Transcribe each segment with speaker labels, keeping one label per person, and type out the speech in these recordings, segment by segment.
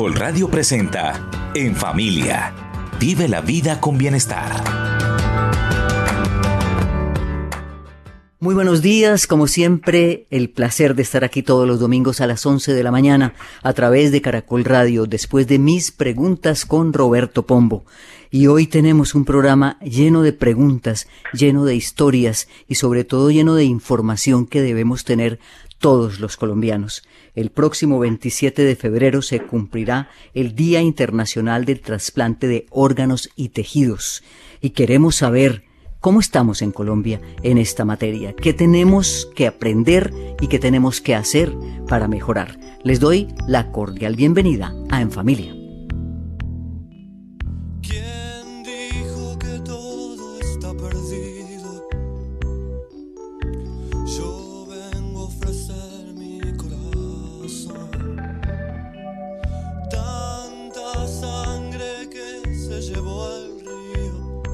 Speaker 1: Caracol Radio presenta En Familia. Vive la vida con bienestar.
Speaker 2: Muy buenos días, como siempre, el placer de estar aquí todos los domingos a las 11 de la mañana a través de Caracol Radio, después de mis preguntas con Roberto Pombo. Y hoy tenemos un programa lleno de preguntas, lleno de historias y sobre todo lleno de información que debemos tener todos los colombianos. El próximo 27 de febrero se cumplirá el Día Internacional del Trasplante de Órganos y Tejidos. Y queremos saber cómo estamos en Colombia en esta materia, qué tenemos que aprender y qué tenemos que hacer para mejorar. Les doy la cordial bienvenida a En Familia.
Speaker 3: ¿Quién dijo que todo está perdido? Yo vengo a ofrecer mi corazón. Tanta sangre que se llevó al río.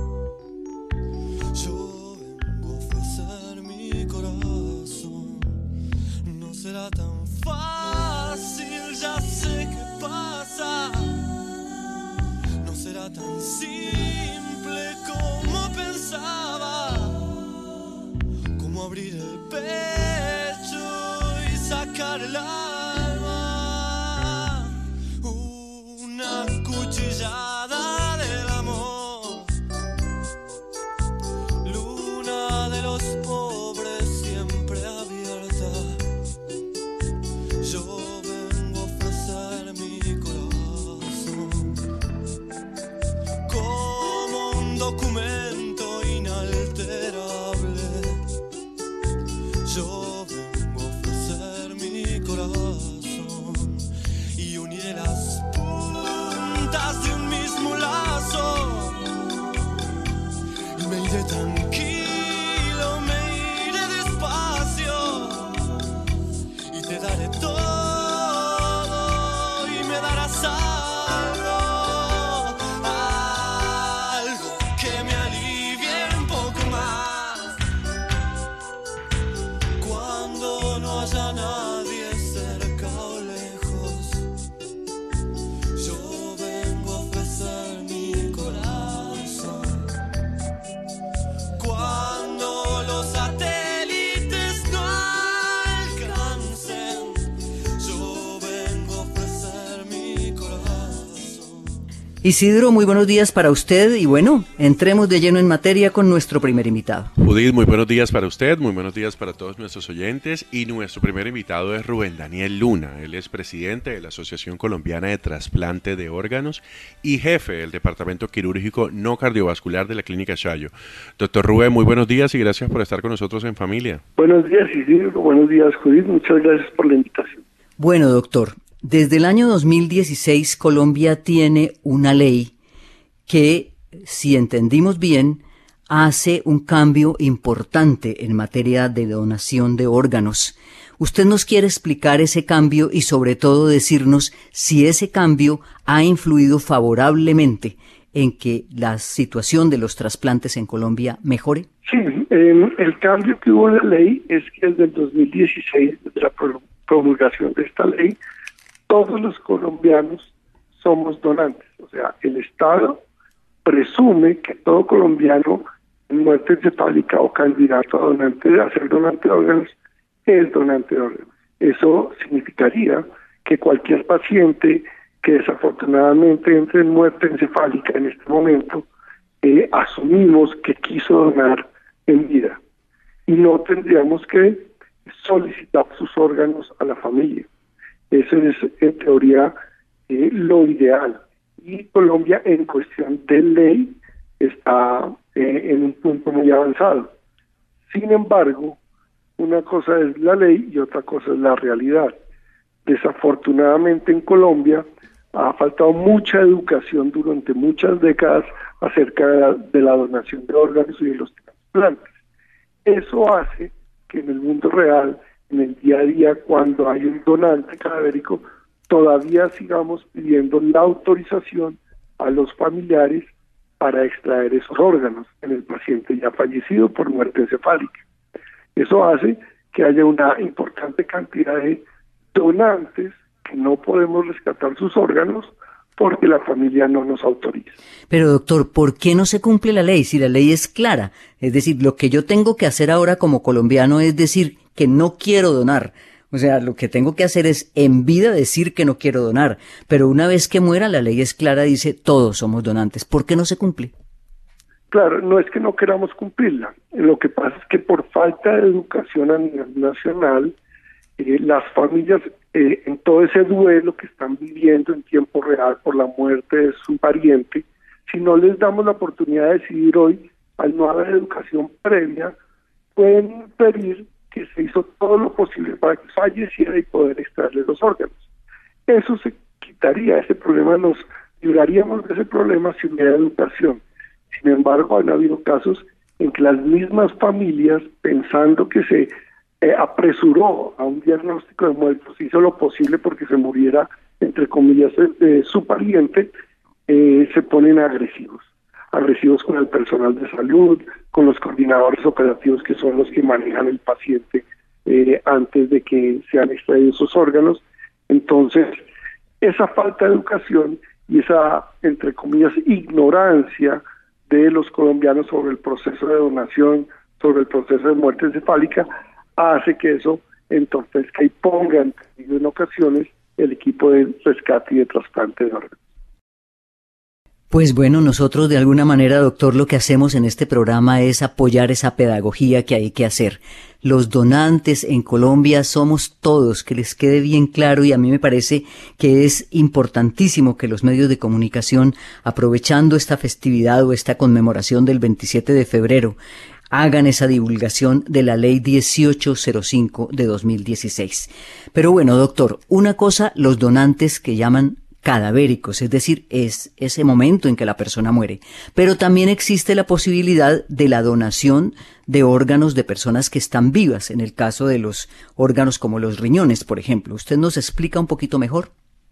Speaker 3: Yo vengo a ofrecer mi corazón. No será tan fácil, ya sé qué pasa. No será tan simple como pensaba, como abrir el pecho y sacar el alma. Una cuchillada del amor. Luna de los pobres siempre abierta. Yo vengo a ofrecer mi corazón como un documento inalterable. Yo vengo a ofrecer mi corazón y uniré las puntas de un mismo lazo. Y me iré tranquilo, me iré despacio y te daré todo y me darás algo, algo que me alivie un poco más. Cuando no haya nadie cerca o lejos, yo vengo a ofrecer mi corazón. Cuando los satélites no alcancen, yo vengo a ofrecer mi corazón.
Speaker 2: Isidro, muy buenos días para usted y bueno, entremos de lleno en materia con nuestro primer invitado.
Speaker 4: Judith, muy buenos días para usted, muy buenos días para todos nuestros oyentes y nuestro primer invitado es Rubén Daniel Luna. Él es presidente de la Asociación Colombiana de Trasplante de Órganos y jefe del Departamento Quirúrgico No Cardiovascular de la Clínica Chayo. Doctor Rubén, muy buenos días y gracias por estar con nosotros en Familia.
Speaker 5: Buenos días, Isidro. Buenos días, Judith. Muchas gracias por la invitación.
Speaker 2: Bueno, doctor, desde el año 2016 Colombia tiene una ley que, si entendimos bien, hace un cambio importante en materia de donación de órganos. ¿Usted nos quiere explicar ese cambio y sobre todo decirnos si ese cambio ha influido favorablemente en que la situación de los trasplantes en Colombia mejore?
Speaker 5: Sí, el cambio que hubo en la ley es que desde el 2016, desde la promulgación de esta ley, todos los colombianos somos donantes. O sea, el Estado presume que todo colombiano en muerte encefálica o candidato a ser donante de órganos es donante de órganos. Eso significaría que cualquier paciente que desafortunadamente entre en muerte encefálica en este momento, asumimos que quiso donar en vida y no tendríamos que solicitar sus órganos a la familia. Eso es en teoría lo ideal. Y Colombia en cuestión de ley está en un punto muy avanzado. Sin embargo, una cosa es la ley y otra cosa es la realidad. Desafortunadamente en Colombia ha faltado mucha educación durante muchas décadas acerca de la donación de órganos y de los trasplantes. Eso hace que en el mundo real, en el día a día, cuando hay un donante cadavérico, todavía sigamos pidiendo la autorización a los familiares para extraer esos órganos en el paciente ya fallecido por muerte encefálica. Eso hace que haya una importante cantidad de donantes que no podemos rescatar sus órganos porque la familia no nos autoriza.
Speaker 2: Pero doctor, ¿por qué no se cumple la ley si la ley es clara? Es decir, lo que yo tengo que hacer ahora como colombiano es decir que no quiero donar. O sea, lo que tengo que hacer es en vida decir que no quiero donar. Pero una vez que muera, la ley es clara, dice todos somos donantes. ¿Por qué no se cumple?
Speaker 5: Claro, no es que no queramos cumplirla. Lo que pasa es que por falta de educación a nivel nacional, las familias en todo ese duelo que están viviendo en tiempo real por la muerte de su pariente, si no les damos la oportunidad de decidir hoy, al no haber educación previa, pueden pedir que se hizo todo lo posible para que falleciera y poder extraerle los órganos. Eso se quitaría ese problema, nos libraríamos de ese problema si hubiera educación. Sin embargo, han habido casos en que las mismas familias, pensando que se apresuró a un diagnóstico de muertos, hizo lo posible porque se muriera, entre comillas, su pariente, se ponen agresivos con el personal de salud, con los coordinadores operativos que son los que manejan el paciente antes de que sean extraídos sus órganos. Entonces, esa falta de educación y esa, entre comillas, ignorancia de los colombianos sobre el proceso de donación, sobre el proceso de muerte encefálica, hace que eso entorpezca y ponga en peligro en ocasiones el equipo de rescate y de trasplante de órganos.
Speaker 2: Pues bueno, nosotros de alguna manera, doctor, lo que hacemos en este programa es apoyar esa pedagogía que hay que hacer. Los donantes en Colombia somos todos, que les quede bien claro, y a mí me parece que es importantísimo que los medios de comunicación, aprovechando esta festividad o esta conmemoración del 27 de febrero, hagan esa divulgación de la ley 1805 de 2016. Pero bueno, doctor, una cosa, los donantes que llaman cadavéricos, es decir, es ese momento en que la persona muere. Pero también existe la posibilidad de la donación de órganos de personas que están vivas, en el caso de los órganos como los riñones, por ejemplo. ¿Usted nos explica un poquito mejor?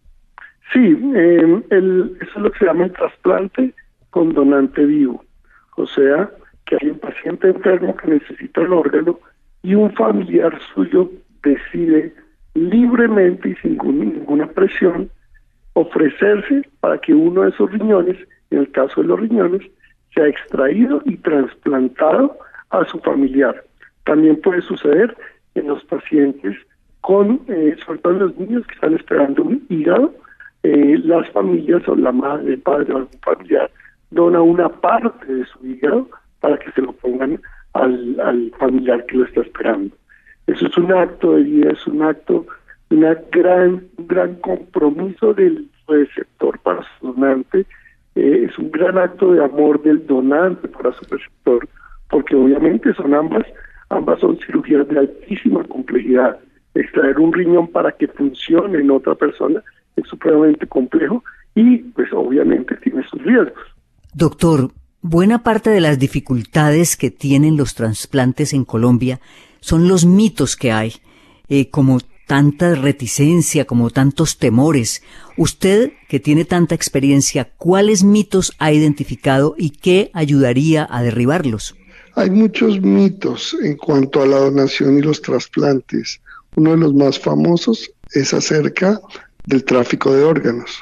Speaker 5: Sí, eso es lo que se llama el trasplante con donante vivo. O sea, que hay un paciente enfermo que necesita el órgano y un familiar suyo decide libremente y sin ninguna presión ofrecerse para que uno de esos riñones, en el caso de los riñones, sea extraído y trasplantado a su familiar. También puede suceder en los pacientes con, sobre todo en los niños que están esperando un hígado, las familias o la madre, el padre o algún familiar dona una parte de su hígado para que se lo pongan al familiar que lo está esperando. Eso es un acto de vida, es un acto, un gran compromiso del receptor para su donante, es un gran acto de amor del donante para su receptor, porque obviamente son ambas son cirugías de altísima complejidad. Extraer un riñón para que funcione en otra persona es supremamente complejo y pues obviamente tiene sus riesgos.
Speaker 2: Doctor, buena parte de las dificultades que tienen los trasplantes en Colombia son los mitos que hay, como tanta reticencia, como tantos temores. Usted, que tiene tanta experiencia, ¿cuáles mitos ha identificado y qué ayudaría a derribarlos?
Speaker 6: Hay muchos mitos en cuanto a la donación y los trasplantes. Uno de los más famosos es acerca del tráfico de órganos.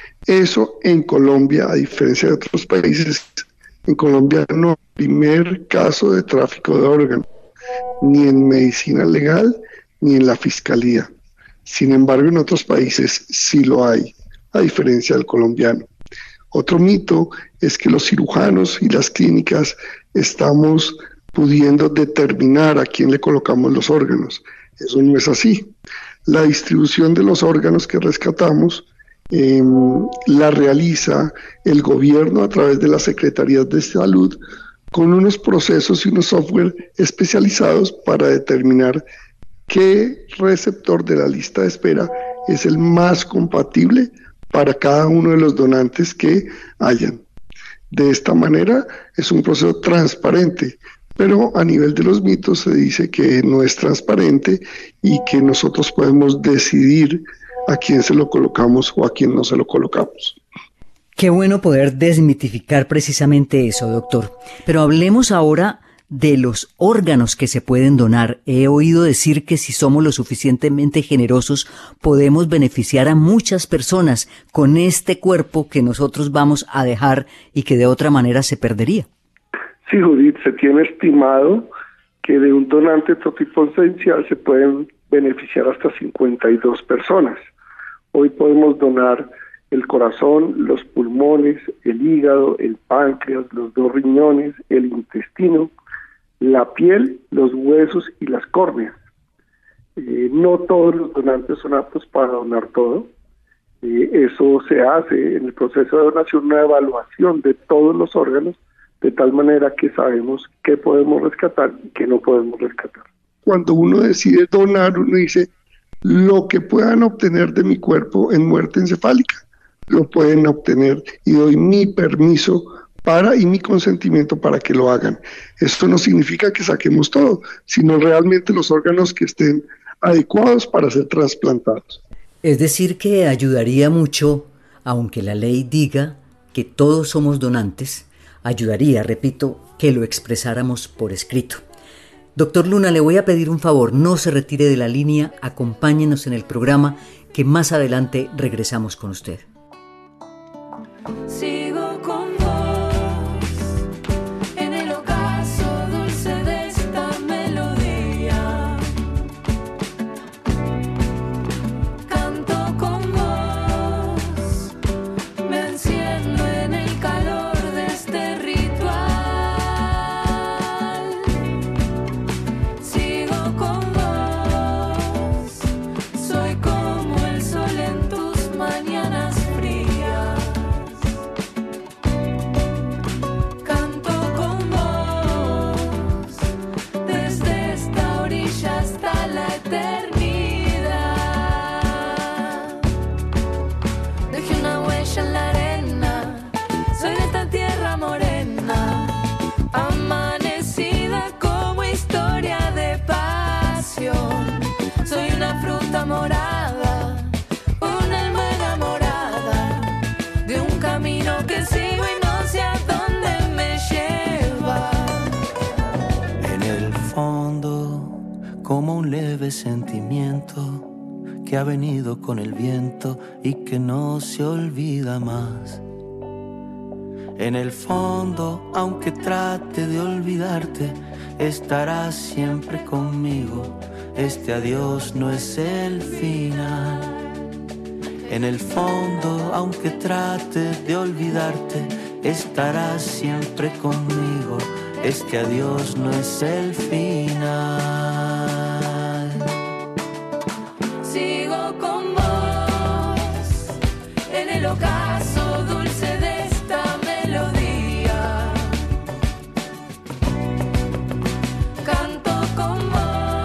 Speaker 6: Eso en Colombia, a diferencia de otros países, en Colombia no hay primer caso de tráfico de órganos, ni en medicina legal, ni en la fiscalía. Sin embargo, en otros países sí lo hay, a diferencia del colombiano. Otro mito es que los cirujanos y las clínicas estamos pudiendo determinar a quién le colocamos los órganos. Eso no es así. La distribución de los órganos que rescatamos la realiza el gobierno a través de las secretarías de salud con unos procesos y unos software especializados para determinar qué receptor de la lista de espera es el más compatible para cada uno de los donantes que hayan. De esta manera es un proceso transparente, pero a nivel de los mitos se dice que no es transparente y que nosotros podemos decidir a quién se lo colocamos o a quién no se lo colocamos.
Speaker 2: Qué bueno poder desmitificar precisamente eso, doctor. Pero hablemos ahora de los órganos que se pueden donar. He oído decir que si somos lo suficientemente generosos podemos beneficiar a muchas personas con este cuerpo que nosotros vamos a dejar y que de otra manera se perdería.
Speaker 5: Sí, Judith, se tiene estimado que de un donante totipotencial se pueden beneficiar hasta 52 personas. Hoy podemos donar el corazón, los pulmones, el hígado, el páncreas, los 2 riñones, el intestino, la piel, los huesos y las córneas. No todos los donantes son aptos para donar todo. Eso se hace en el proceso de donación, una evaluación de todos los órganos, de tal manera que sabemos qué podemos rescatar y qué no podemos rescatar.
Speaker 6: Cuando uno decide donar, uno dice, lo que puedan obtener de mi cuerpo en muerte encefálica, lo pueden obtener y doy mi permiso y mi consentimiento para que lo hagan. Esto no significa que saquemos todo, sino realmente los órganos que estén adecuados para ser trasplantados.
Speaker 2: Es decir, que ayudaría mucho, aunque la ley diga que todos somos donantes, ayudaría, repito, que lo expresáramos por escrito. Doctor Luna, le voy a pedir un favor, no se retire de la línea, acompáñenos en el programa, que más adelante regresamos con usted.
Speaker 7: Sigo con vos en el ocaso dulce de esta melodía. Canto con vos, me enciendo en el calor de este ritual. Sigo con vos, soy como el sol en tus mañanas frías. Morada, un alma enamorada de un camino que sigo y no sé a dónde me lleva.
Speaker 3: En el fondo, como un leve sentimiento que ha venido con el viento y que no se olvida más. En el fondo, aunque trate de olvidarte, estarás siempre conmigo. Este adiós no es el final. En el fondo, aunque trate de olvidarte, estarás siempre conmigo. Este adiós no es el final.
Speaker 7: Sigo con vos en el ocaso dulce de esta melodía. Canto con vos.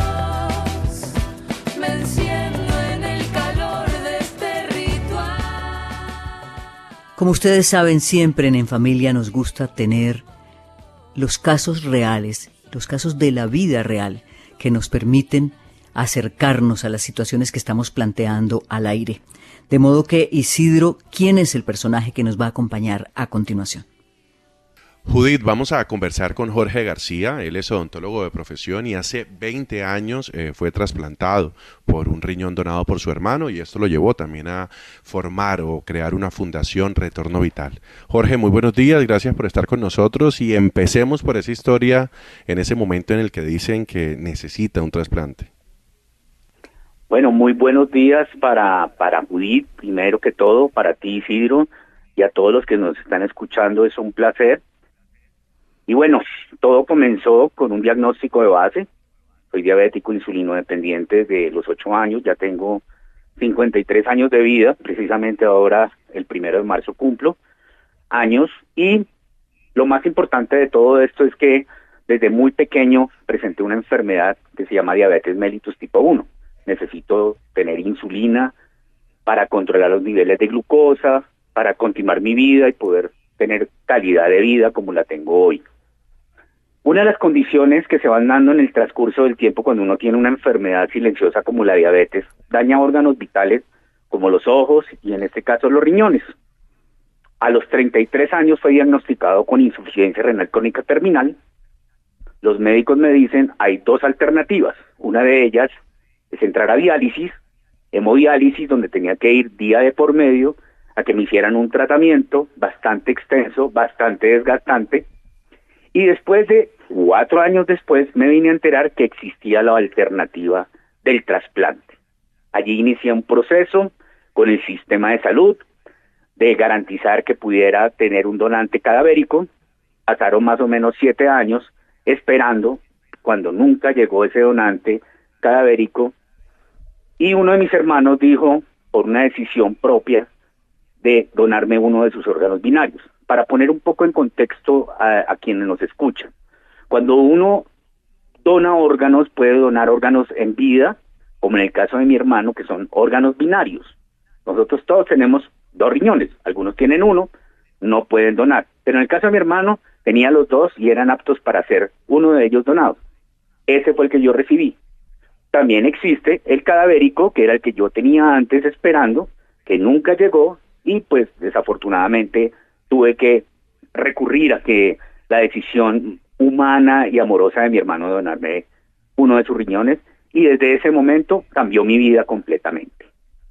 Speaker 2: Como ustedes saben, siempre En Familia nos gusta tener los casos reales, los casos de la vida real, que nos permiten acercarnos a las situaciones que estamos planteando al aire. De modo que, Isidro, ¿quién es el personaje que nos va a acompañar a continuación?
Speaker 4: Judith, vamos a conversar con Jorge García. Él es odontólogo de profesión y hace 20 años fue trasplantado por un riñón donado por su hermano, y esto lo llevó también a formar o crear una fundación Retorno Vital. Jorge, muy buenos días, gracias por estar con nosotros y empecemos por esa historia en ese momento en el que dicen que necesita un trasplante.
Speaker 8: Bueno, muy buenos días para Judith, primero que todo, para ti, Isidro, y a todos los que nos están escuchando. Es un placer. Y bueno, todo comenzó con un diagnóstico de base. Soy diabético insulino dependiente desde los 8 años, ya tengo 53 años de vida, precisamente ahora el 1 de marzo cumplo años, y lo más importante de todo esto es que desde muy pequeño presenté una enfermedad que se llama diabetes mellitus tipo 1. Necesito tener insulina para controlar los niveles de glucosa, para continuar mi vida y poder tener calidad de vida como la tengo hoy. Una de las condiciones que se van dando en el transcurso del tiempo cuando uno tiene una enfermedad silenciosa como la diabetes, daña órganos vitales como los ojos y en este caso los riñones. A los 33 años fue diagnosticado con insuficiencia renal crónica terminal los médicos me dicen, hay dos alternativas. Una de ellas es entrar a diálisis, hemodiálisis, donde tenía que ir día de por medio a que me hicieran un tratamiento bastante extenso, bastante desgastante, y después de 4 años después me vine a enterar que existía la alternativa del trasplante. Allí inicié un proceso con el sistema de salud de garantizar que pudiera tener un donante cadavérico. Pasaron más o menos 7 años esperando, cuando nunca llegó ese donante cadavérico, y uno de mis hermanos dijo, por una decisión propia, de donarme uno de sus órganos binarios. Para poner un poco en contexto a quienes nos escuchan, cuando uno dona órganos, puede donar órganos en vida, como en el caso de mi hermano, que son órganos binarios. Nosotros todos tenemos 2 riñones, algunos tienen 1, no pueden donar, pero en el caso de mi hermano tenía los 2 y eran aptos para ser uno de ellos donados. Ese fue el que yo recibí. También existe el cadavérico, que era el que yo tenía antes esperando, que nunca llegó, y pues desafortunadamente tuve que recurrir a que la decisión humana y amorosa de mi hermano de donarme uno de sus riñones, y desde ese momento cambió mi vida completamente.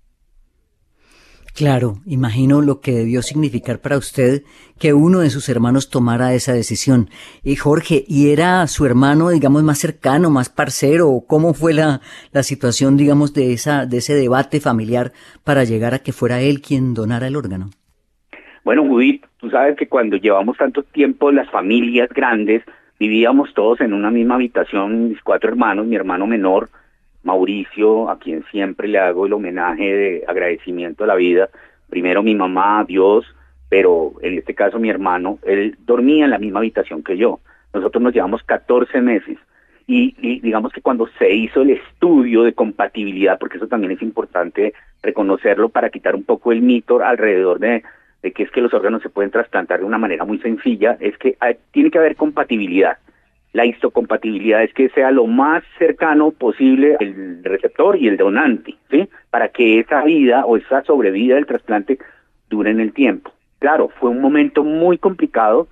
Speaker 2: Claro, imagino lo que debió significar para usted que uno de sus hermanos tomara esa decisión. Y Jorge, ¿y era su hermano, digamos, más cercano, más parcero? ¿Cómo fue la situación, digamos, de ese debate familiar para llegar a que fuera él quien donara el órgano?
Speaker 8: Bueno, Judith, tú sabes que cuando llevamos tanto tiempo las familias grandes, vivíamos todos en una misma habitación, mis 4 hermanos, mi hermano menor, Mauricio, a quien siempre le hago el homenaje de agradecimiento a la vida, primero mi mamá, Dios, pero en este caso mi hermano, él dormía en la misma habitación que yo. Nosotros nos llevamos 14 meses y digamos que cuando se hizo el estudio de compatibilidad, porque eso también es importante reconocerlo para quitar un poco el mito alrededor de que es que los órganos se pueden trasplantar de una manera muy sencilla, es que tiene que haber compatibilidad. La histocompatibilidad es que sea lo más cercano posible el receptor y el donante, ¿sí? Para que esa vida o esa sobrevida del trasplante dure en el tiempo. Claro, fue un momento muy complicado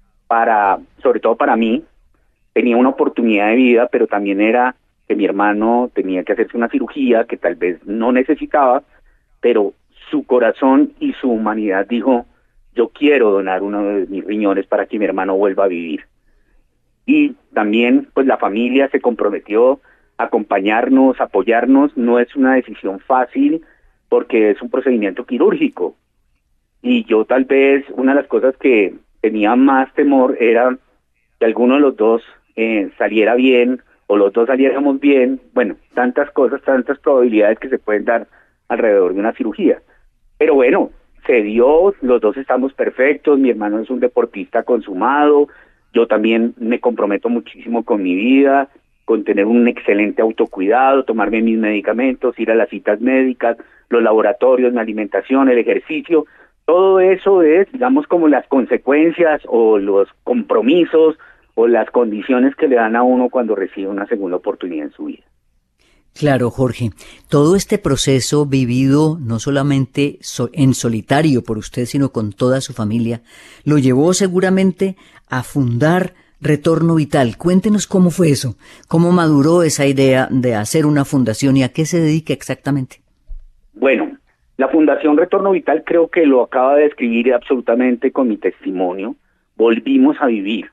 Speaker 8: sobre todo para mí. Tenía una oportunidad de vida, pero también era que mi hermano tenía que hacerse una cirugía que tal vez no necesitaba, pero su corazón y su humanidad dijo, yo quiero donar uno de mis riñones para que mi hermano vuelva a vivir. Y también pues la familia se comprometió a acompañarnos, apoyarnos. No es una decisión fácil porque es un procedimiento quirúrgico, y yo tal vez una de las cosas que tenía más temor era que alguno de los dos saliera bien o los dos saliéramos bien. Bueno, tantas cosas, tantas probabilidades que se pueden dar alrededor de una cirugía, pero bueno, se dio, los dos estamos perfectos. Mi hermano es un deportista consumado, yo también me comprometo muchísimo con mi vida, con tener un excelente autocuidado, tomarme mis medicamentos, ir a las citas médicas, los laboratorios, mi alimentación, el ejercicio. Todo eso es, digamos, como las consecuencias o los compromisos o las condiciones que le dan a uno cuando recibe una segunda oportunidad en su vida.
Speaker 2: Claro, Jorge. Todo este proceso vivido no solamente en solitario por usted, sino con toda su familia, lo llevó seguramente a fundar Retorno Vital. Cuéntenos cómo fue eso, cómo maduró esa idea de hacer una fundación y a qué se dedica exactamente.
Speaker 8: Bueno, la Fundación Retorno Vital creo que lo acaba de describir absolutamente con mi testimonio. Volvimos a vivir.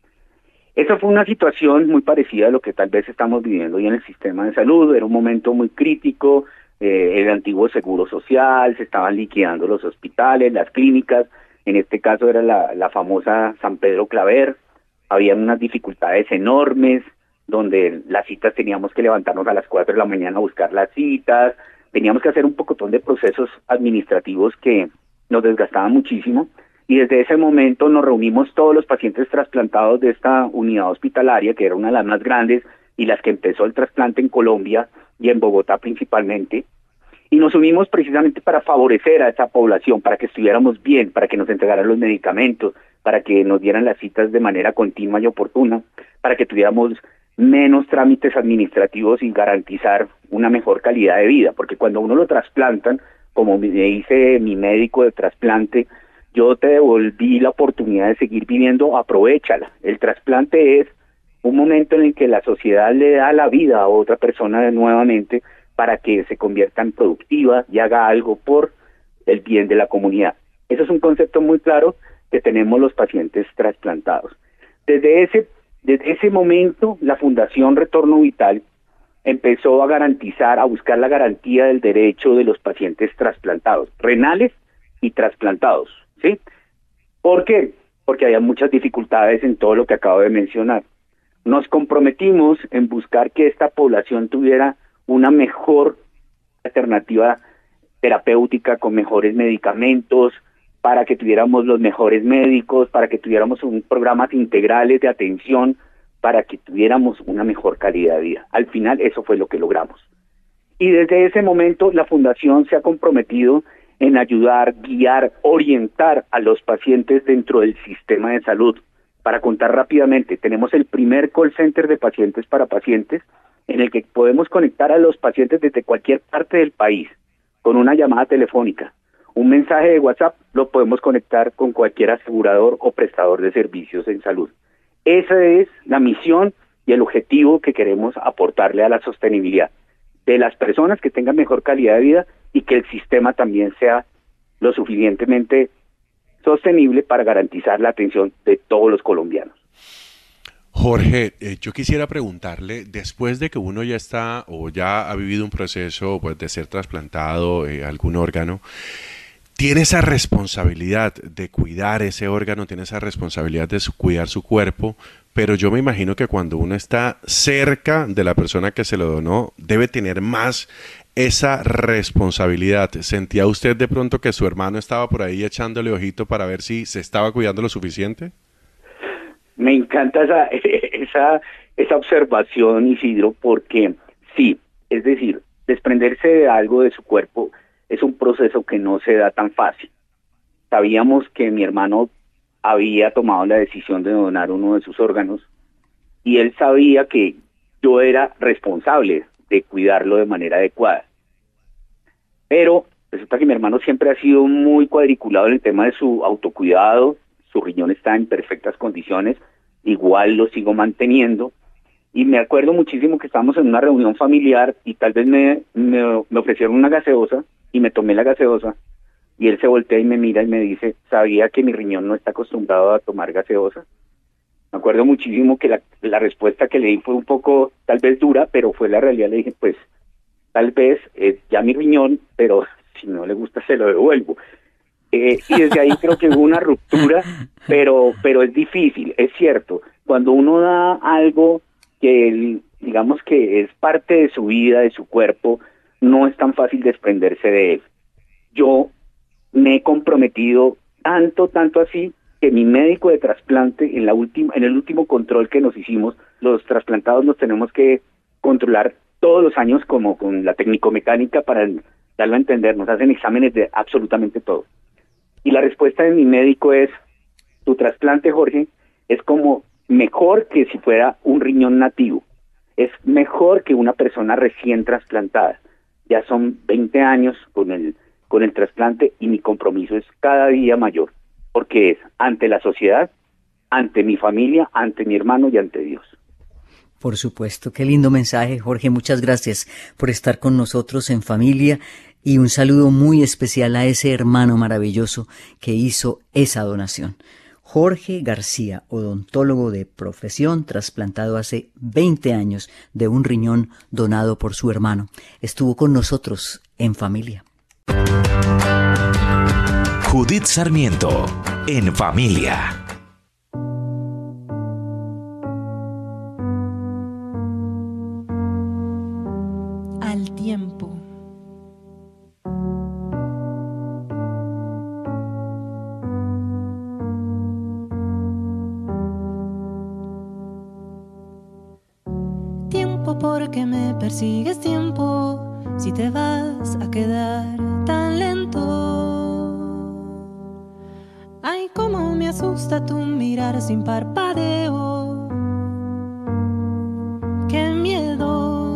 Speaker 8: Esa fue una situación muy parecida a lo que tal vez estamos viviendo hoy en el sistema de salud. Era un momento muy crítico, el antiguo Seguro Social, se estaban liquidando los hospitales, las clínicas, en este caso era la famosa San Pedro Claver. Había unas dificultades enormes, donde las citas teníamos que levantarnos a las 4 de la mañana a buscar las citas, teníamos que hacer un pocotón de procesos administrativos que nos desgastaban muchísimo. Y desde ese momento nos reunimos todos los pacientes trasplantados de esta unidad hospitalaria, que era una de las más grandes y las que empezó el trasplante en Colombia y en Bogotá principalmente, y nos unimos precisamente para favorecer a esa población, para que estuviéramos bien, para que nos entregaran los medicamentos, para que nos dieran las citas de manera continua y oportuna, para que tuviéramos menos trámites administrativos y garantizar una mejor calidad de vida, porque cuando uno lo trasplantan, como me dice mi médico de trasplante, yo te devolví la oportunidad de seguir viviendo, aprovéchala. El trasplante es un momento en el que la sociedad le da la vida a otra persona nuevamente para que se convierta en productiva y haga algo por el bien de la comunidad. Eso es un concepto muy claro que tenemos los pacientes trasplantados. Desde ese momento, la Fundación Retorno Vital empezó a garantizar, a buscar la garantía del derecho de los pacientes trasplantados, renales y trasplantados, ¿sí? ¿Por qué? Porque había muchas dificultades en todo lo que acabo de mencionar. Nos comprometimos en buscar que esta población tuviera una mejor alternativa terapéutica con mejores medicamentos, para que tuviéramos los mejores médicos, para que tuviéramos programas integrales de atención, para que tuviéramos una mejor calidad de vida. Al final eso fue lo que logramos. Y desde ese momento la Fundación se ha comprometido en ayudar, guiar, orientar a los pacientes dentro del sistema de salud. Para contar rápidamente, tenemos el primer call center de pacientes para pacientes, en el que podemos conectar a los pacientes desde cualquier parte del país, con una llamada telefónica. Un mensaje de WhatsApp lo podemos conectar con cualquier asegurador o prestador de servicios en salud. Esa es la misión y el objetivo que queremos aportarle a la sostenibilidad de las personas, que tengan mejor calidad de vida y que el sistema también sea lo suficientemente sostenible para garantizar la atención de todos los colombianos.
Speaker 4: Jorge, yo quisiera preguntarle, después de que uno ya está o ya ha vivido un proceso, pues, de ser trasplantado algún órgano, tiene esa responsabilidad de cuidar ese órgano, tiene esa responsabilidad de cuidar su cuerpo, pero yo me imagino que cuando uno está cerca de la persona que se lo donó, debe tener más esa responsabilidad. ¿Sentía usted de pronto que su hermano estaba por ahí echándole ojito para ver si se estaba cuidando lo suficiente?
Speaker 8: Me encanta esa observación, Isidro, porque sí, es decir, desprenderse de algo de su cuerpo es un proceso que no se da tan fácil. Sabíamos que mi hermano había tomado la decisión de donar uno de sus órganos y él sabía que yo era responsable de cuidarlo de manera adecuada. Pero resulta que mi hermano siempre ha sido muy cuadriculado en el tema de su autocuidado, su riñón está en perfectas condiciones, igual lo sigo manteniendo. Y me acuerdo muchísimo que estábamos en una reunión familiar y tal vez me ofrecieron una gaseosa y me tomé la gaseosa y él se voltea y me mira y me dice, ¿sabía que mi riñón no está acostumbrado a tomar gaseosa? Me acuerdo muchísimo que la respuesta que le di fue un poco, tal vez dura, pero fue la realidad. Le dije, pues, tal vez ya mi riñón, pero si no le gusta se lo devuelvo. Y desde ahí creo que hubo una ruptura, pero es difícil, es cierto. Cuando uno da algo que digamos que es parte de su vida, de su cuerpo, no es tan fácil desprenderse de él. Yo me he comprometido tanto así, que mi médico de trasplante, en el último control que nos hicimos, los trasplantados nos tenemos que controlar todos los años como con la técnico-mecánica para darlo a entender, nos hacen exámenes de absolutamente todo. Y la respuesta de mi médico es, tu trasplante, Jorge, es como mejor que si fuera un riñón nativo, es mejor que una persona recién trasplantada. Ya son 20 años con el trasplante y mi compromiso es cada día mayor, porque es ante la sociedad, ante mi familia, ante mi hermano y ante Dios.
Speaker 2: Por supuesto, qué lindo mensaje, Jorge. Muchas gracias por estar con nosotros en familia y un saludo muy especial a ese hermano maravilloso que hizo esa donación. Jorge García, odontólogo de profesión, trasplantado hace 20 años de un riñón donado por su hermano. Estuvo con nosotros en familia.
Speaker 1: Judith Sarmiento, en familia.
Speaker 7: Al tiempo. Tiempo, porque me persigues, tiempo, si te vas a quedar tan lento. Ay, cómo me asusta tu mirar sin parpadeo. Qué miedo.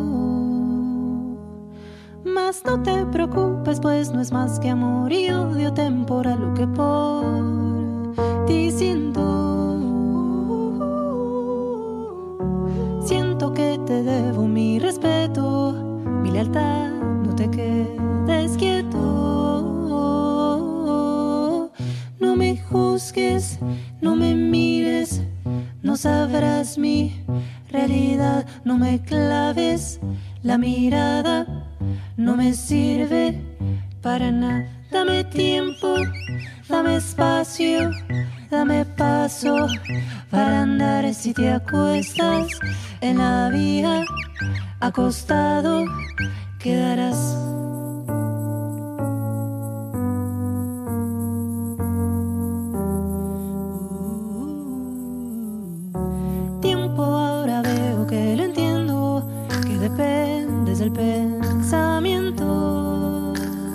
Speaker 7: Mas no te preocupes, pues no es más que amor y odio temporal lo que por ti siento. busques, no me mires, no sabrás mi realidad, no me claves la mirada, no me sirve para nada. Dame tiempo, dame espacio, dame paso para andar. Si te acuestas en la vía, acostado quedarás. Tiempo ahora veo que lo entiendo, que dependes del pensamiento.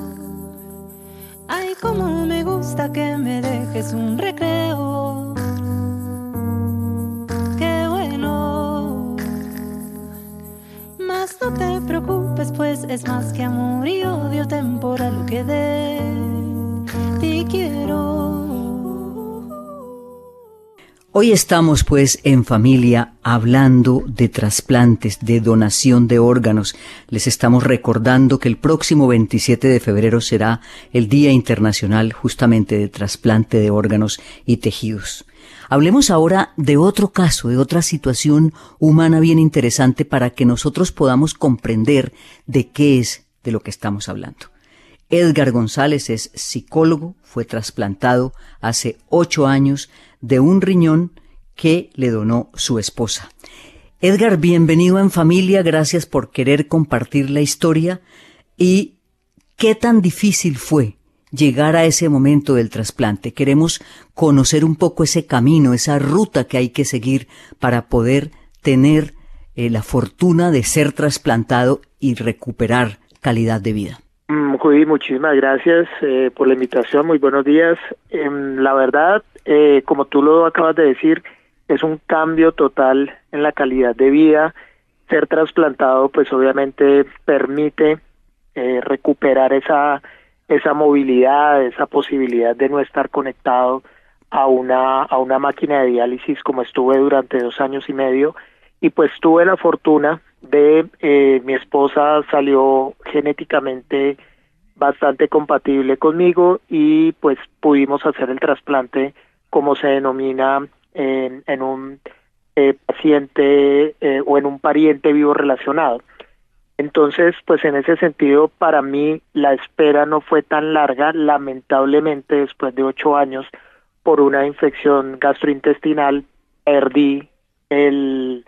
Speaker 7: Ay, cómo me gusta que me dejes un recreo. Qué bueno. Mas no te preocupes, pues es más que amor y odio temporal lo que de ti quiero.
Speaker 2: Hoy estamos pues en familia hablando de trasplantes, de donación de órganos. Les estamos recordando que el próximo 27 de febrero será el Día Internacional justamente de trasplante de órganos y tejidos. Hablemos ahora de otro caso, de otra situación humana bien interesante para que nosotros podamos comprender de qué es de lo que estamos hablando. Edgar González es psicólogo, fue trasplantado hace 8 años de un riñón que le donó su esposa. Edgar, bienvenido en familia, gracias por querer compartir la historia. ¿Y qué tan difícil fue llegar a ese momento del trasplante? Queremos conocer un poco ese camino, esa ruta que hay que seguir para poder tener la fortuna de ser trasplantado y recuperar calidad de vida.
Speaker 9: Judy, muchísimas gracias por la invitación, muy buenos días. La verdad, como tú lo acabas de decir, es un cambio total en la calidad de vida. Ser trasplantado pues obviamente permite recuperar esa movilidad, esa posibilidad de no estar conectado a una máquina de diálisis como estuve durante 2 años y medio, y pues tuve la fortuna de mi esposa salió genéticamente bastante compatible conmigo y pues pudimos hacer el trasplante como se denomina en un paciente o en un pariente vivo relacionado. Entonces, pues en ese sentido, para mí la espera no fue tan larga. Lamentablemente, después de 8 años, por una infección gastrointestinal, perdí el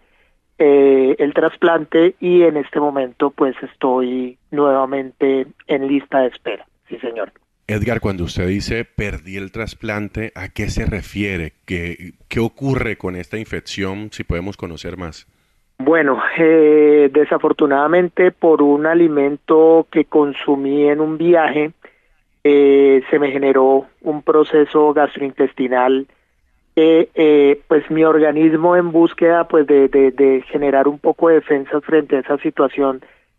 Speaker 9: trasplante y en este momento pues estoy nuevamente en lista de espera. Sí, señor.
Speaker 4: Edgar, cuando usted dice perdí el trasplante, ¿a qué se refiere? ¿Qué ocurre con esta infección? Si podemos conocer más.
Speaker 9: Bueno, desafortunadamente por un alimento que consumí en un viaje, se me generó un proceso gastrointestinal pues mi organismo en búsqueda pues de generar un poco de defensa frente a esa situación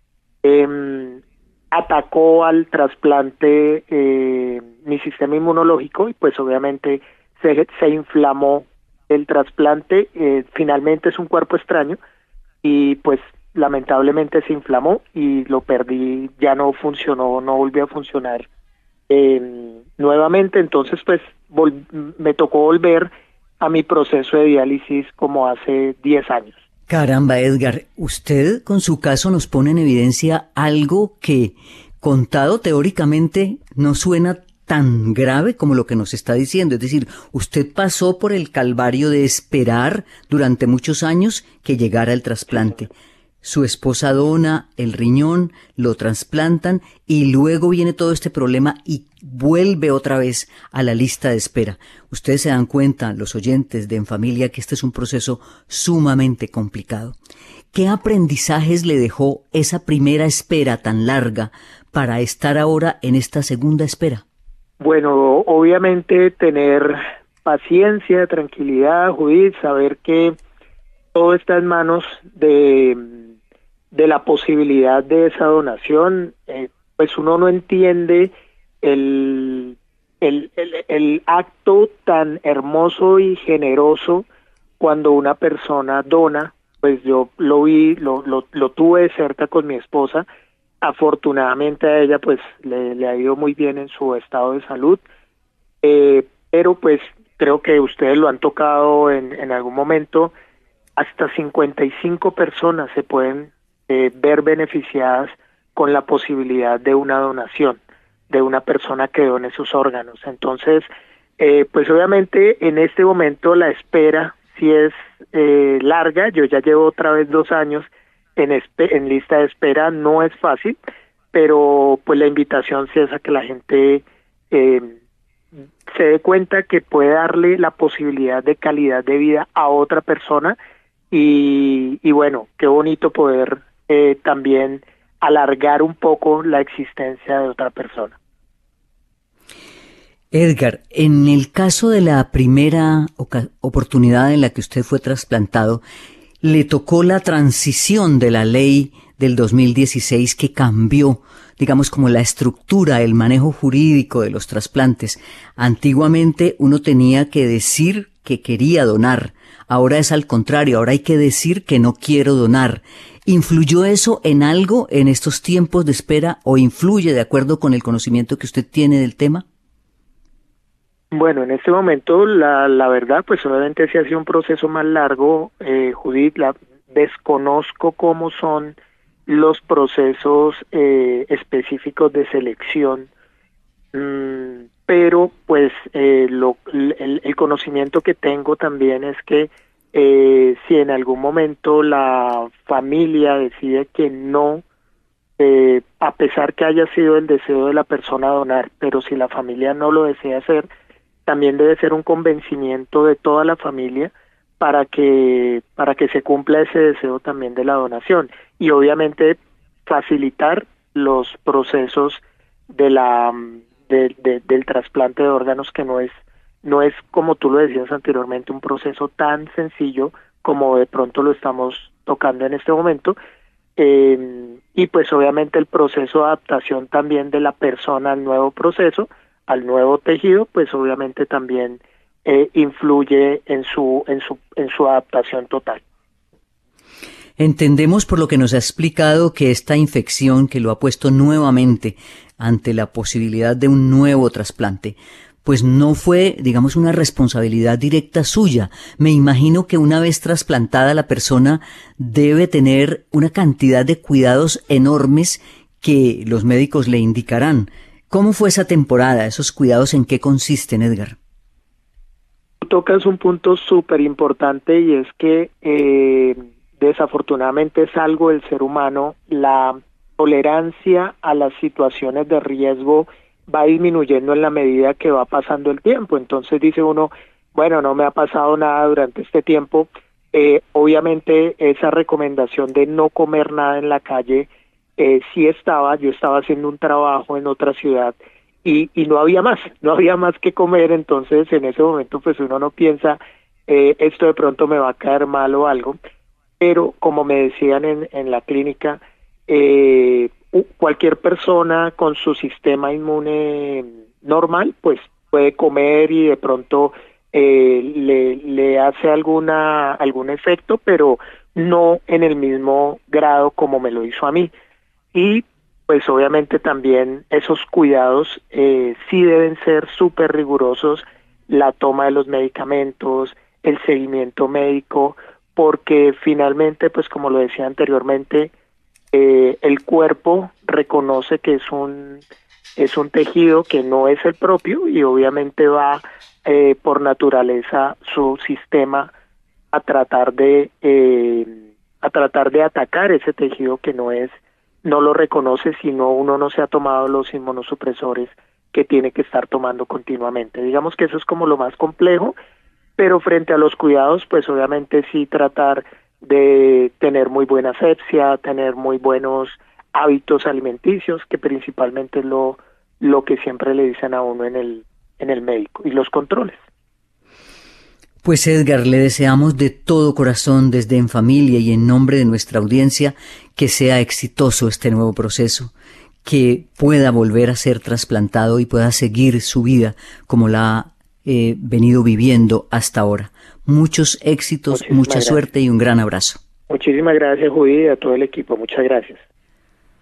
Speaker 9: atacó al trasplante mi sistema inmunológico y pues obviamente se inflamó el trasplante. Finalmente es un cuerpo extraño y pues lamentablemente se inflamó y lo perdí, ya no funcionó, no volvió a funcionar nuevamente. Entonces pues me tocó volver a mi proceso de diálisis como hace 10 años.
Speaker 2: Caramba, Edgar, usted con su caso nos pone en evidencia algo que, contado teóricamente, no suena tan grave como lo que nos está diciendo. Es decir, usted pasó por el calvario de esperar durante muchos años que llegara el trasplante. Su esposa dona el riñón, lo trasplantan y luego viene todo este problema y vuelve otra vez a la lista de espera. Ustedes se dan cuenta, los oyentes de En Familia, que este es un proceso sumamente complicado. ¿Qué aprendizajes le dejó esa primera espera tan larga para estar ahora en esta segunda espera?
Speaker 9: Bueno, obviamente tener paciencia, tranquilidad, Judith, saber que todo está en manos de la posibilidad de esa donación. Pues uno no entiende el acto tan hermoso y generoso cuando una persona dona. Pues yo lo vi, lo tuve de cerca con mi esposa. Afortunadamente a ella pues le ha ido muy bien en su estado de salud, pero pues creo que ustedes lo han tocado en algún momento, hasta 55 personas se pueden ver beneficiadas con la posibilidad de una donación, de una persona que done sus órganos. Entonces, pues obviamente en este momento la espera sí es larga. Yo ya llevo otra vez 2 años en lista de espera, no es fácil, pero pues la invitación sí es a que la gente se dé cuenta que puede darle la posibilidad de calidad de vida a otra persona y bueno, qué bonito poder también alargar un poco la existencia de otra persona.
Speaker 2: Edgar, en el caso de la primera oportunidad en la que usted fue trasplantado, le tocó la transición de la ley del 2016 que cambió, digamos, como la estructura, el manejo jurídico de los trasplantes. Antiguamente uno tenía que decir que quería donar, ahora es al contrario, ahora hay que decir que no quiero donar. ¿Influyó eso en algo en estos tiempos de espera o influye de acuerdo con el conocimiento que usted tiene del tema?
Speaker 9: Bueno, en este momento la verdad, pues obviamente sí ha sido un proceso más largo, Judith, desconozco cómo son los procesos específicos de selección, pero pues el conocimiento que tengo también es que si en algún momento la familia decide que no, a pesar que haya sido el deseo de la persona donar, pero si la familia no lo desea hacer, también debe ser un convencimiento de toda la familia para que se cumpla ese deseo también de la donación y obviamente facilitar los procesos del trasplante de órganos, que no es como tú lo decías anteriormente un proceso tan sencillo como de pronto lo estamos tocando en este momento, y pues obviamente el proceso de adaptación también de la persona al nuevo proceso, al nuevo tejido, pues obviamente también influye en su adaptación total.
Speaker 2: Entendemos por lo que nos ha explicado que esta infección que lo ha puesto nuevamente ante la posibilidad de un nuevo trasplante, pues no fue, digamos, una responsabilidad directa suya. Me imagino que una vez trasplantada la persona debe tener una cantidad de cuidados enormes que los médicos le indicarán. ¿Cómo fue esa temporada? ¿Esos cuidados en qué consisten, Edgar?
Speaker 9: Tú tocas un punto súper importante y es que desafortunadamente es algo del ser humano, la tolerancia a las situaciones de riesgo va disminuyendo en la medida que va pasando el tiempo. Entonces dice uno, bueno, no me ha pasado nada durante este tiempo. Obviamente esa recomendación de no comer nada en la calle, yo estaba haciendo un trabajo en otra ciudad y no había más que comer. Entonces en ese momento pues uno no piensa, esto de pronto me va a caer mal o algo, pero como me decían en la clínica, cualquier persona con su sistema inmune normal pues puede comer y de pronto le hace algún efecto, pero no en el mismo grado como me lo hizo a mí. Y pues obviamente también esos cuidados sí deben ser súper rigurosos, la toma de los medicamentos, el seguimiento médico, porque finalmente, pues como lo decía anteriormente, el cuerpo reconoce que es un tejido que no es el propio y obviamente va por naturaleza su sistema a tratar de atacar ese tejido que no lo reconoce si uno no se ha tomado los inmunosupresores que tiene que estar tomando continuamente. Digamos que eso es como lo más complejo, pero frente a los cuidados, pues obviamente sí tratar de tener muy buena asepsia, tener muy buenos hábitos alimenticios, que principalmente es lo que siempre le dicen a uno en el médico, y los controles.
Speaker 2: Pues Edgar, le deseamos de todo corazón desde En Familia y en nombre de nuestra audiencia que sea exitoso este nuevo proceso, que pueda volver a ser trasplantado y pueda seguir su vida como la ha venido viviendo hasta ahora. Muchos éxitos, mucha suerte y un gran abrazo.
Speaker 9: Muchísimas gracias, Judith, y a todo el equipo. Muchas gracias.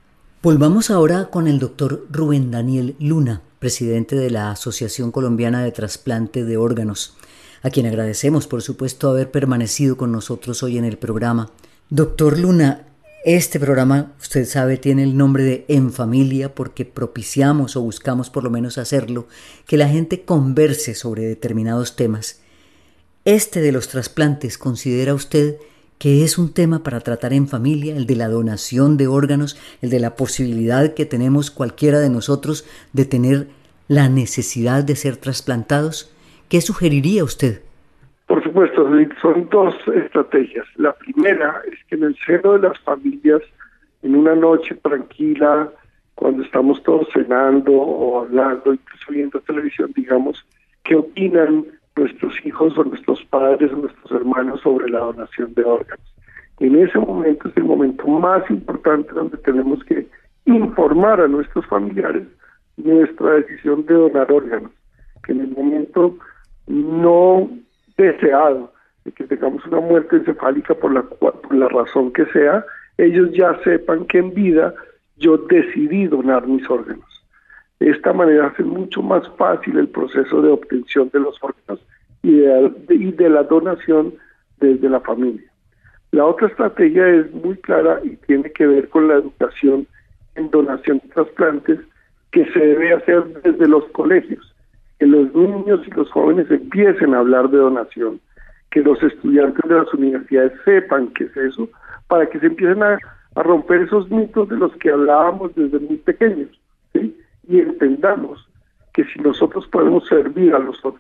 Speaker 2: Volvamos ahora con el doctor Rubén Daniel Luna, presidente de la Asociación Colombiana de Trasplante de Órganos, a quien agradecemos, por supuesto, haber permanecido con nosotros hoy en el programa. Doctor Luna, este programa, usted sabe, tiene el nombre de En Familia porque propiciamos o buscamos por lo menos hacerlo, que la gente converse sobre determinados temas. Este de los trasplantes, ¿considera usted que es un tema para tratar en familia, el de la donación de órganos, el de la posibilidad que tenemos cualquiera de nosotros de tener la necesidad de ser trasplantados? ¿Qué sugeriría usted?
Speaker 5: Por supuesto, son dos estrategias. La primera es que en el seno de las familias, en una noche tranquila, cuando estamos todos cenando o hablando, incluso viendo televisión, digamos, ¿qué opinan nuestros hijos o nuestros padres o nuestros hermanos sobre la donación de órganos? En ese momento es el momento más importante donde tenemos que informar a nuestros familiares nuestra decisión de donar órganos, que en el momento no deseado de que tengamos una muerte encefálica por la razón que sea, ellos ya sepan que en vida yo decidí donar mis órganos. De esta manera hace mucho más fácil el proceso de obtención de los órganos y de la donación desde la familia. La otra estrategia es muy clara y tiene que ver con la educación en donación de trasplantes que se debe hacer desde los colegios, que los niños y los jóvenes empiecen a hablar de donación, que los estudiantes de las universidades sepan qué es eso, para que se empiecen a romper esos mitos de los que hablábamos desde muy pequeños, ¿sí? Y entendamos que si nosotros podemos servir a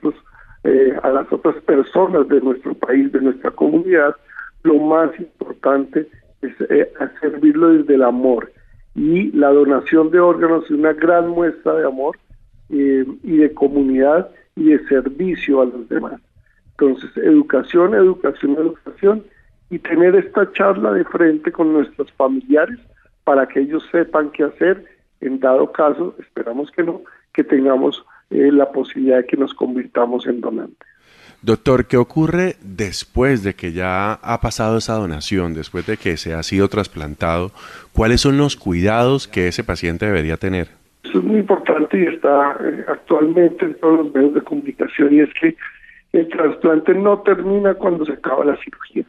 Speaker 5: las otras personas de nuestro país, de nuestra comunidad, lo más importante es servirlo desde el amor. Y la donación de órganos es una gran muestra de amor y de comunidad y de servicio a los demás. Entonces, educación, y tener esta charla de frente con nuestros familiares para que ellos sepan qué hacer. En dado caso, esperamos que no, que tengamos la posibilidad de que nos convirtamos en donantes.
Speaker 4: Doctor, ¿qué ocurre después de que ya ha pasado esa donación, después de que se ha sido trasplantado? ¿Cuáles son los cuidados que ese paciente debería tener?
Speaker 5: Eso es muy importante y está actualmente en todos los medios de comunicación, y es que el trasplante no termina cuando se acaba la cirugía.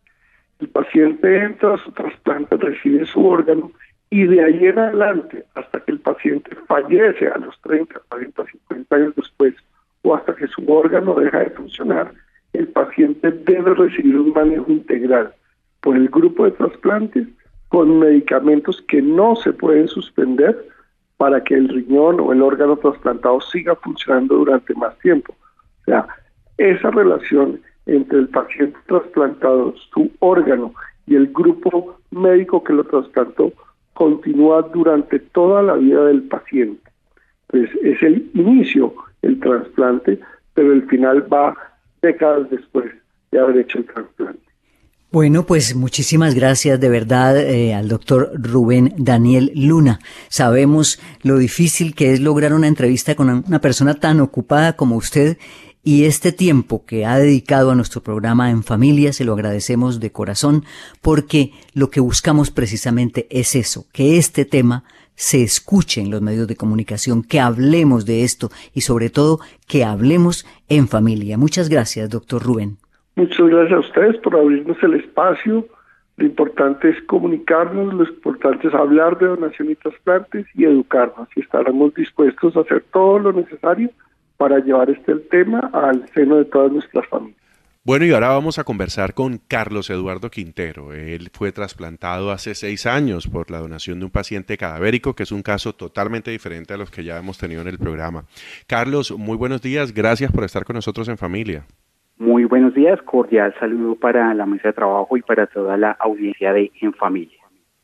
Speaker 5: El paciente entra a su trasplante, recibe su órgano, y de ahí en adelante, hasta que el paciente fallece a los 30, 40, 50 años después, o hasta que su órgano deja de funcionar, el paciente debe recibir un manejo integral por el grupo de trasplantes con medicamentos que no se pueden suspender para que el riñón o el órgano trasplantado siga funcionando durante más tiempo. O sea, esa relación entre el paciente trasplantado, su órgano y el grupo médico que lo trasplantó continúa durante toda la vida del paciente. Entonces, es el inicio, el trasplante, pero el final va décadas después de haber hecho el trasplante.
Speaker 2: Bueno, pues muchísimas gracias de verdad al doctor Rubén Daniel Luna. Sabemos lo difícil que es lograr una entrevista con una persona tan ocupada como usted, y este tiempo que ha dedicado a nuestro programa En Familia se lo agradecemos de corazón, porque lo que buscamos precisamente es eso, que este tema se escuche en los medios de comunicación, que hablemos de esto y sobre todo que hablemos en familia. Muchas gracias, doctor Rubén.
Speaker 5: Muchas gracias a ustedes por abrirnos el espacio. Lo importante es comunicarnos, lo importante es hablar de donación y trasplantes y educarnos, y estaremos dispuestos a hacer todo lo necesario para llevar el tema al seno de todas nuestras familias.
Speaker 4: Bueno, y ahora vamos a conversar con Carlos Eduardo Quintero. Él fue trasplantado hace 6 años por la donación de un paciente cadavérico, que es un caso totalmente diferente a los que ya hemos tenido en el programa. Carlos, muy buenos días, gracias por estar con nosotros en Familia.
Speaker 10: Muy buenos días, cordial saludo para la mesa de trabajo y para toda la audiencia de En Familia.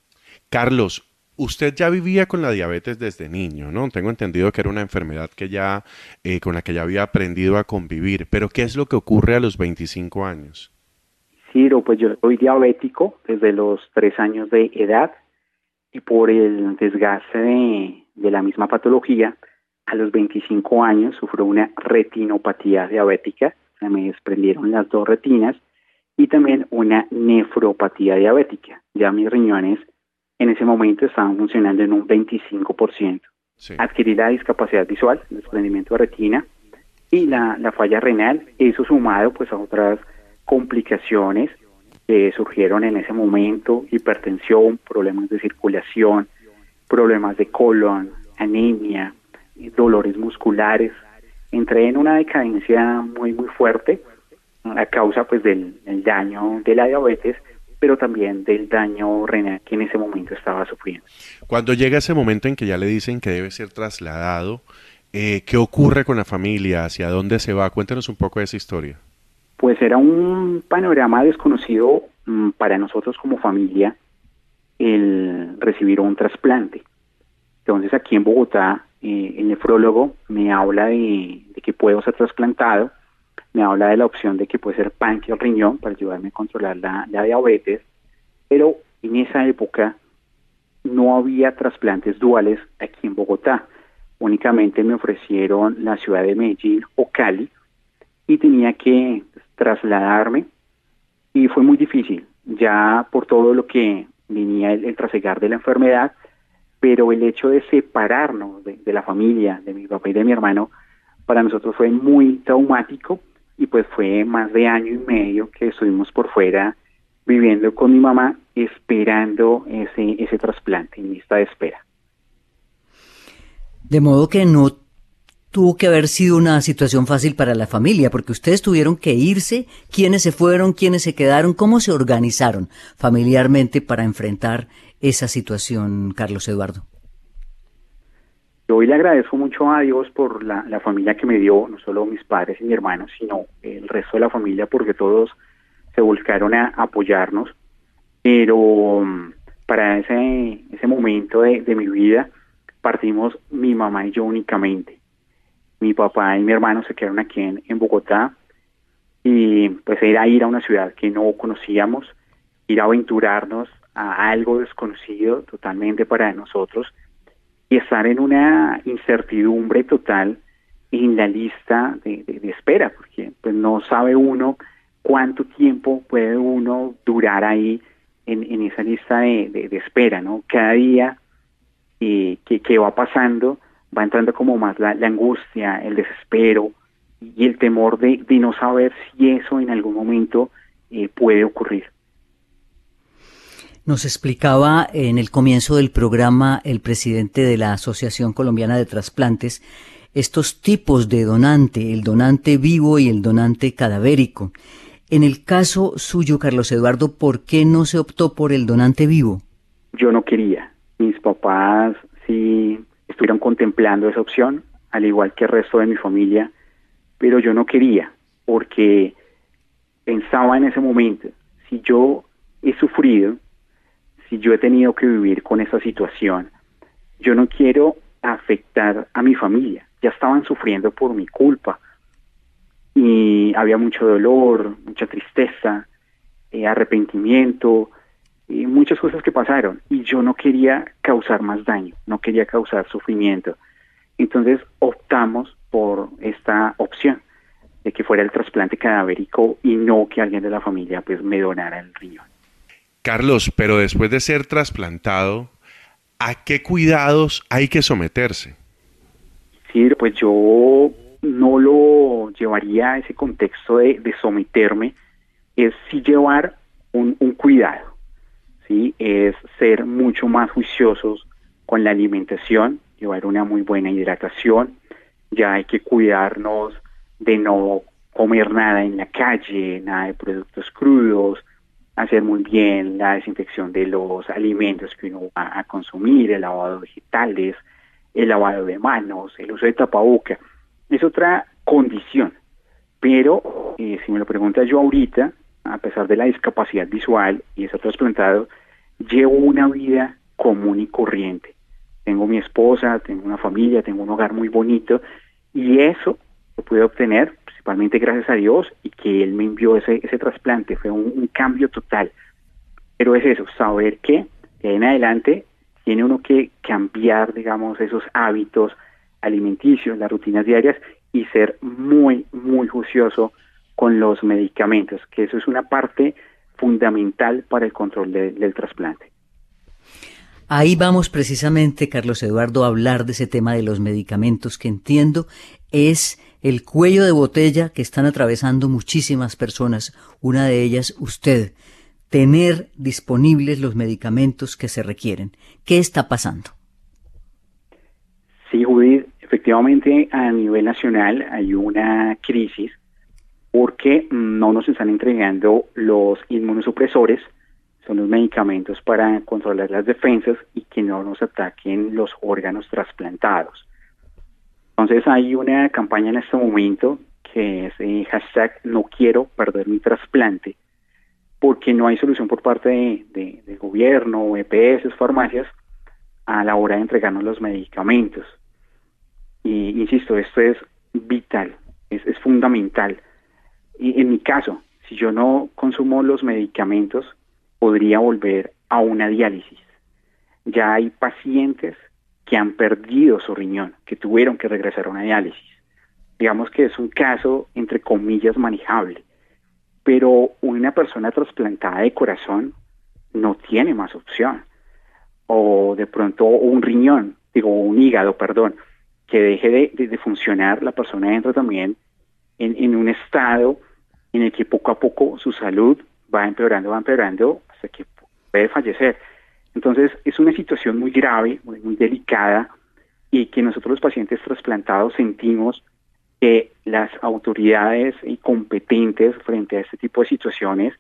Speaker 4: Carlos, usted ya vivía con la diabetes desde niño, ¿no? Tengo entendido que era una enfermedad que ya con la que ya había aprendido a convivir, pero ¿qué es lo que ocurre a los 25 años?
Speaker 10: Ciro, pues yo soy diabético desde los 3 años de edad, y por el desgaste de la misma patología, a los 25 años sufro una retinopatía diabética, se me desprendieron las 2 retinas, y también una nefropatía diabética. Ya mis riñones en ese momento estaban funcionando en un 25%.
Speaker 4: Sí.
Speaker 10: Adquirí la discapacidad visual, el desprendimiento de retina y la falla renal, eso sumado pues a otras complicaciones que surgieron en ese momento, hipertensión, problemas de circulación, problemas de colon, anemia, dolores musculares. Entré en una decadencia muy fuerte a causa pues del daño de la diabetes, pero también del daño renal que en ese momento estaba sufriendo.
Speaker 4: Cuando llega ese momento en que ya le dicen que debe ser trasladado, ¿qué ocurre con la familia? ¿Hacia dónde se va? Cuéntanos un poco de esa historia.
Speaker 10: Pues era un panorama desconocido para nosotros como familia el recibir un trasplante. Entonces aquí en Bogotá el nefrólogo me habla de que puedo ser trasplantado, me habla de la opción de que puede ser páncreas o riñón para ayudarme a controlar la diabetes, pero en esa época no había trasplantes duales aquí en Bogotá. Únicamente me ofrecieron la ciudad de Medellín o Cali y tenía que trasladarme y fue muy difícil, ya por todo lo que venía el trasegar de la enfermedad, pero el hecho de separarnos de la familia, de mi papá y de mi hermano, para nosotros fue muy traumático y pues fue más de año y medio que estuvimos por fuera viviendo con mi mamá esperando ese trasplante, en lista de espera.
Speaker 2: De modo que no tuvo que haber sido una situación fácil para la familia, porque ustedes tuvieron que irse. ¿Quiénes se fueron? ¿Quiénes se quedaron? ¿Cómo se organizaron familiarmente para enfrentar esa situación, Carlos Eduardo?
Speaker 10: Yo hoy le agradezco mucho a Dios por la familia que me dio, no solo mis padres y mi hermano, sino el resto de la familia, porque todos se volcaron a apoyarnos. Pero para ese momento de mi vida partimos mi mamá y yo únicamente. Mi papá y mi hermano se quedaron aquí en Bogotá y pues era ir a una ciudad que no conocíamos, ir a aventurarnos a algo desconocido totalmente para nosotros y estar en una incertidumbre total en la lista de espera, porque pues no sabe uno cuánto tiempo puede uno durar ahí en esa lista de espera, ¿no? Cada día que va pasando va entrando como más la angustia, el desespero y el temor de no saber si eso en algún momento puede ocurrir.
Speaker 2: Nos explicaba en el comienzo del programa el presidente de la Asociación Colombiana de Trasplantes estos tipos de donante, el donante vivo y el donante cadavérico. En el caso suyo, Carlos Eduardo, ¿por qué no se optó por el donante vivo?
Speaker 10: Yo no quería. Mis papás sí estuvieron contemplando esa opción, al igual que el resto de mi familia, pero yo no quería, porque pensaba en ese momento, si yo he sufrido, si yo he tenido que vivir con esa situación, yo no quiero afectar a mi familia. Ya estaban sufriendo por mi culpa y había mucho dolor, mucha tristeza, arrepentimiento, y muchas cosas que pasaron y yo no quería causar más daño, no quería causar sufrimiento. Entonces optamos por esta opción de que fuera el trasplante cadavérico y no que alguien de la familia pues me donara el riñón.
Speaker 4: Carlos, pero después de ser trasplantado, ¿a qué cuidados hay que someterse?
Speaker 10: Sí, pues yo no lo llevaría a ese contexto de someterme, es sí llevar un cuidado, ¿sí? Es ser mucho más juiciosos con la alimentación, llevar una muy buena hidratación, ya hay que cuidarnos de no comer nada en la calle, nada de productos crudos, hacer muy bien la desinfección de los alimentos que uno va a consumir, el lavado de vegetales, el lavado de manos, el uso de tapaboca. Es otra condición, pero si me lo preguntas yo ahorita, a pesar de la discapacidad visual y estar trasplantado, llevo una vida común y corriente. Tengo mi esposa, tengo una familia, tengo un hogar muy bonito y eso lo pude obtener principalmente gracias a Dios y que Él me envió ese trasplante. Fue un cambio total. Pero es eso, saber que de ahí en adelante tiene uno que cambiar, digamos, esos hábitos alimenticios, las rutinas diarias y ser muy, muy juicioso con los medicamentos, que eso es una parte fundamental para el control del trasplante.
Speaker 2: Ahí vamos precisamente, Carlos Eduardo, a hablar de ese tema de los medicamentos que entiendo es el cuello de botella que están atravesando muchísimas personas, una de ellas usted, tener disponibles los medicamentos que se requieren. ¿Qué está pasando?
Speaker 10: Sí, Judith, efectivamente a nivel nacional hay una crisis porque no nos están entregando los inmunosupresores, son los medicamentos para controlar las defensas y que no nos ataquen los órganos trasplantados. Entonces hay una campaña en este momento que es hashtag no quiero perder mi trasplante, porque no hay solución por parte del gobierno, EPS, farmacias, a la hora de entregarnos los medicamentos. Y insisto, esto es vital, es fundamental. Y en mi caso, si yo no consumo los medicamentos, podría volver a una diálisis. Ya hay pacientes que han perdido su riñón, que tuvieron que regresar a una diálisis. Digamos que es un caso, entre comillas, manejable. Pero una persona trasplantada de corazón no tiene más opción. O de pronto un riñón, un hígado, perdón, que deje de funcionar, la persona entra también en un estado en el que poco a poco su salud va empeorando hasta que puede fallecer. Entonces es una situación muy grave, muy delicada, y que nosotros los pacientes trasplantados sentimos que las autoridades competentes frente a este tipo de situaciones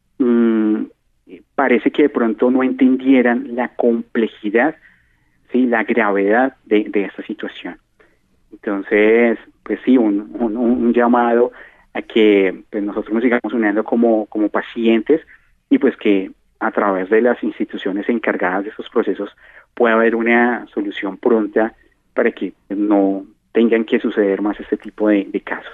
Speaker 10: parece que de pronto no entendieran la complejidad, ¿sí?, la gravedad de esta situación. Entonces, pues sí, un llamado a que pues, nosotros nos sigamos uniendo como pacientes y pues que a través de las instituciones encargadas de estos procesos pueda haber una solución pronta para que no tengan que suceder más este tipo de casos.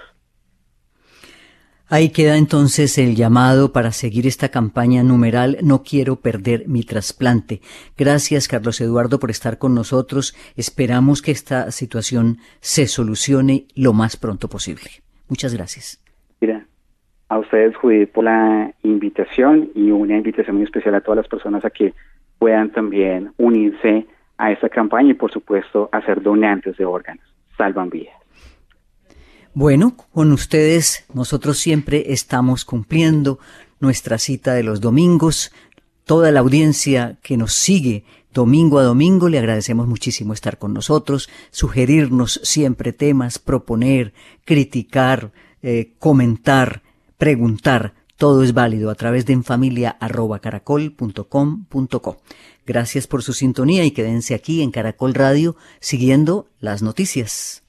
Speaker 2: Ahí queda entonces el llamado para seguir esta campaña numeral No quiero perder mi trasplante. Gracias, Carlos Eduardo, por estar con nosotros. Esperamos que esta situación se solucione lo más pronto posible. Muchas gracias.
Speaker 10: Mira, a ustedes, Judith, por la invitación y una invitación muy especial a todas las personas a que puedan también unirse a esta campaña y, por supuesto, a ser donantes de órganos. Salvan vidas.
Speaker 2: Bueno, con ustedes nosotros siempre estamos cumpliendo nuestra cita de los domingos. Toda la audiencia que nos sigue domingo a domingo, le agradecemos muchísimo estar con nosotros, sugerirnos siempre temas, proponer, criticar, comentar, preguntar. Todo es válido a través de enfamilia@caracol.com.co. Gracias por su sintonía y quédense aquí en Caracol Radio siguiendo las noticias.